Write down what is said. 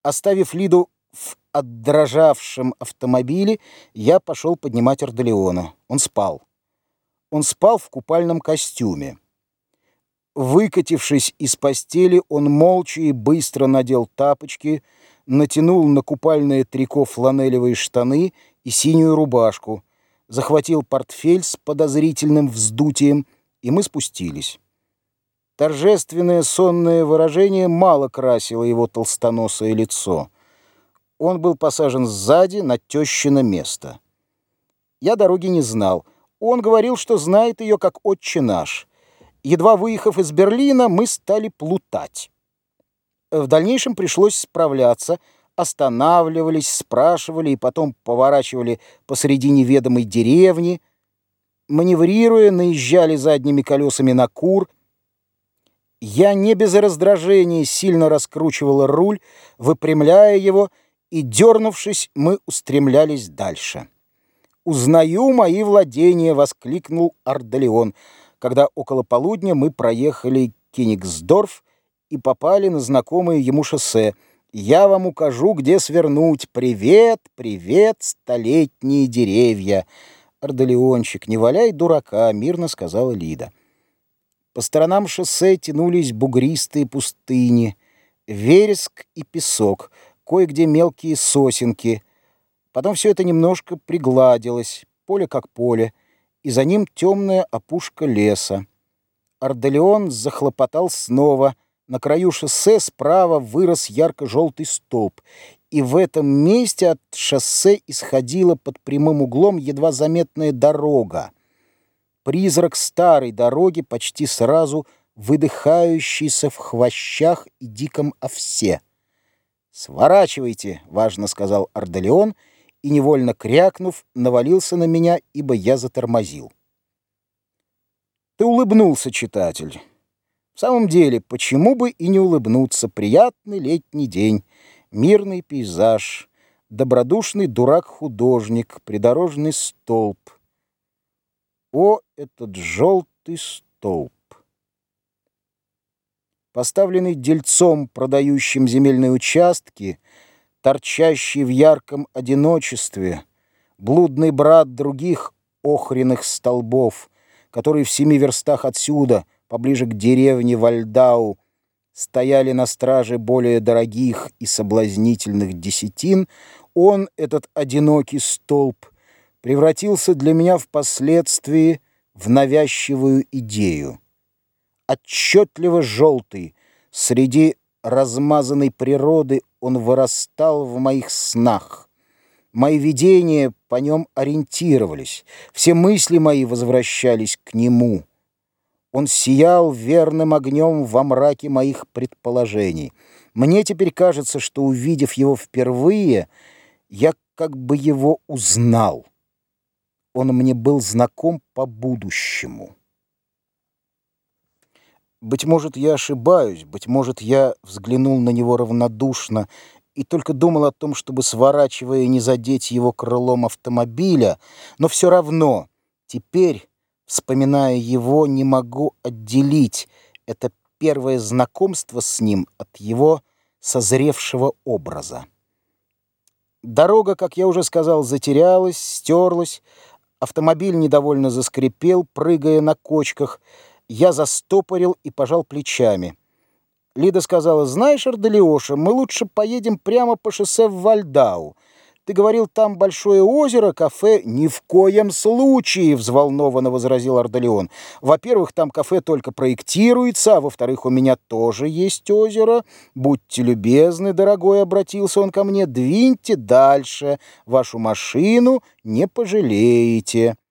Оставив Лиду в отдрожавшем автомобиле, я пошел поднимать Ардалиона. Он спал. Он спал в купальном костюме. Выкатившись из постели, он молча и быстро надел тапочки, натянул на купальное трико фланелевые штаны и синюю рубашку, захватил портфель с подозрительным вздутием, и мы спустились. Торжественное сонное выражение мало красило его толстоносое лицо. Он был посажен сзади на тещино место. Я дороги не знал. Он говорил, что знает ее как «Отче наш». Едва выехав из Берлина, мы стали плутать. В дальнейшем пришлось справляться. Останавливались, спрашивали и потом поворачивали посреди неведомой деревни. Маневрируя, наезжали задними колесами на кур. Я не без раздражения сильно раскручивал руль, выпрямляя его, и, дернувшись, мы устремлялись дальше. «Узнаю мои владения!» — воскликнул Ардалион, когда около полудня мы проехали Кенигсдорф и попали на знакомое ему шоссе. «Я вам укажу, где свернуть. Привет, привет, столетние деревья!» «Ардалиончик, не валяй дурака!» — мирно сказала Лида. По сторонам шоссе тянулись бугристые пустыни, вереск и песок, кое-где мелкие сосенки. Потом все это немножко пригладилось, поле как поле, и за ним темная опушка леса. Ардалион захлопотал снова. На краю шоссе справа вырос ярко-желтый столб, и в этом месте от шоссе исходила под прямым углом едва заметная дорога. Призрак старой дороги, почти сразу выдыхающийся в хвощах и диком овсе. «Сворачивайте!» — важно сказал Ардалион, и, невольно крякнув, навалился на меня, ибо я затормозил. Ты улыбнулся, читатель. В самом деле, почему бы и не улыбнуться? Приятный летний день, мирный пейзаж, добродушный дурак-художник, придорожный столб. О, этот желтый столб! Поставленный дельцом, продающим земельные участки, торчащий в ярком одиночестве, блудный брат других охренных столбов, которые в 7 верстах отсюда, поближе к деревне Вальдау, стояли на страже более дорогих и соблазнительных десятин, он, этот одинокий столб, превратился для меня впоследствии в навязчивую идею. Отчетливо желтый, среди размазанной природы он вырастал в моих снах. Мои видения по нем ориентировались, все мысли мои возвращались к нему. Он сиял верным огнем во мраке моих предположений. Мне теперь кажется, что, увидев его впервые, я как бы его узнал. Он мне был знаком по будущему. Быть может, я ошибаюсь, быть может, я взглянул на него равнодушно и только думал о том, чтобы, сворачивая, не задеть его крылом автомобиля, но все равно теперь, вспоминая его, не могу отделить это первое знакомство с ним от его созревшего образа. Дорога, как я уже сказал, затерялась, стерлась, автомобиль недовольно заскрипел, прыгая на кочках. Я застопорил и пожал плечами. Лида сказала: «Знаешь, Ардалиоша, мы лучше поедем прямо по шоссе в Вальдау. Ты говорил, там большое озеро, кафе». «Ни в коем случае!» — взволнованно возразил Ардалион. «Во-первых, там кафе только проектируется, а во-вторых, у меня тоже есть озеро. Будьте любезны, дорогой», — обратился он ко мне, — «двиньте дальше. Вашу машину не пожалеете».